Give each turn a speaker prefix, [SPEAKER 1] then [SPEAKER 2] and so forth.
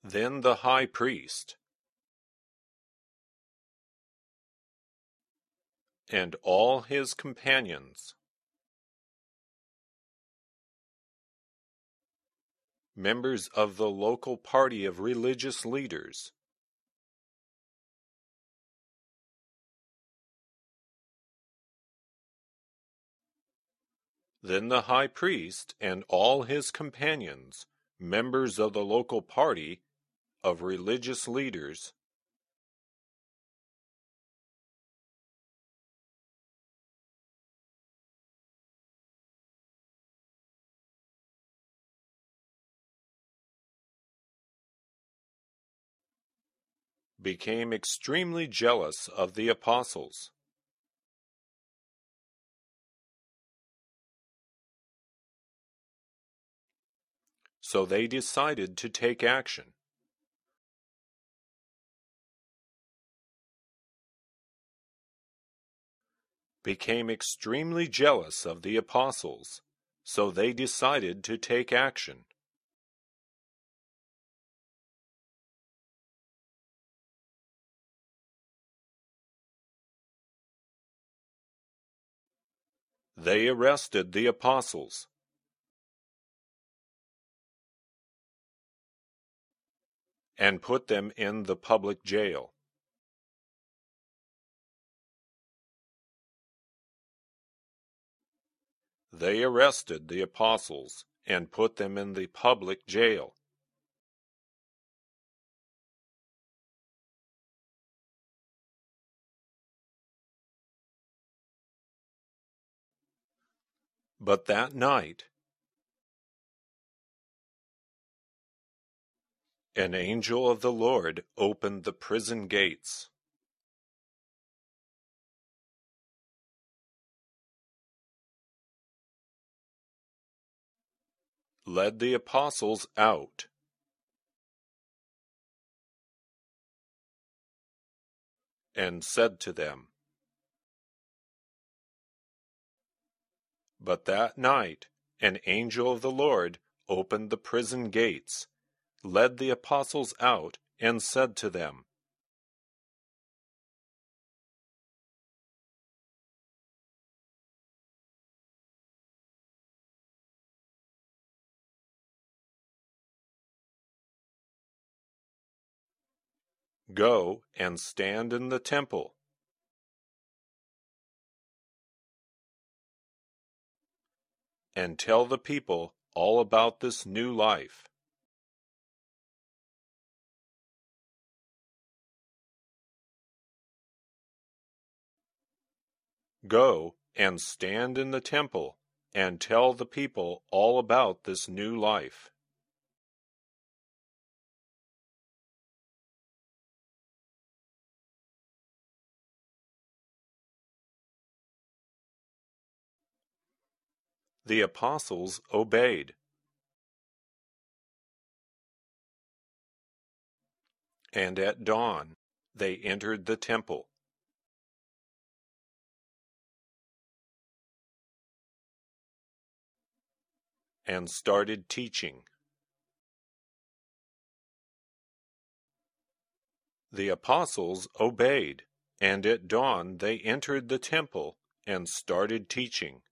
[SPEAKER 1] Then the high priest and all his companions, members of the local party of religious leaders, then the high priest and all his companions, members of the local party of religious leaders, became extremely jealous of the apostles. So they decided to take action. Became extremely jealous of the apostles. So they decided to take action. They arrested the apostles and put them in the public jail. They arrested the apostles and put them in the public jail. But that night, an angel of the Lord opened the prison gates. Led the apostles out, and said to them, But that night an angel of the Lord opened the prison gates, led the apostles out, and said to them, Go and stand in the temple, and tell the people all about this new life. Go and stand in the temple and tell the people all about this new life. The apostles obeyed. And at dawn they entered the temple. And started teaching. The apostles obeyed, and at dawn they entered the temple and started teaching.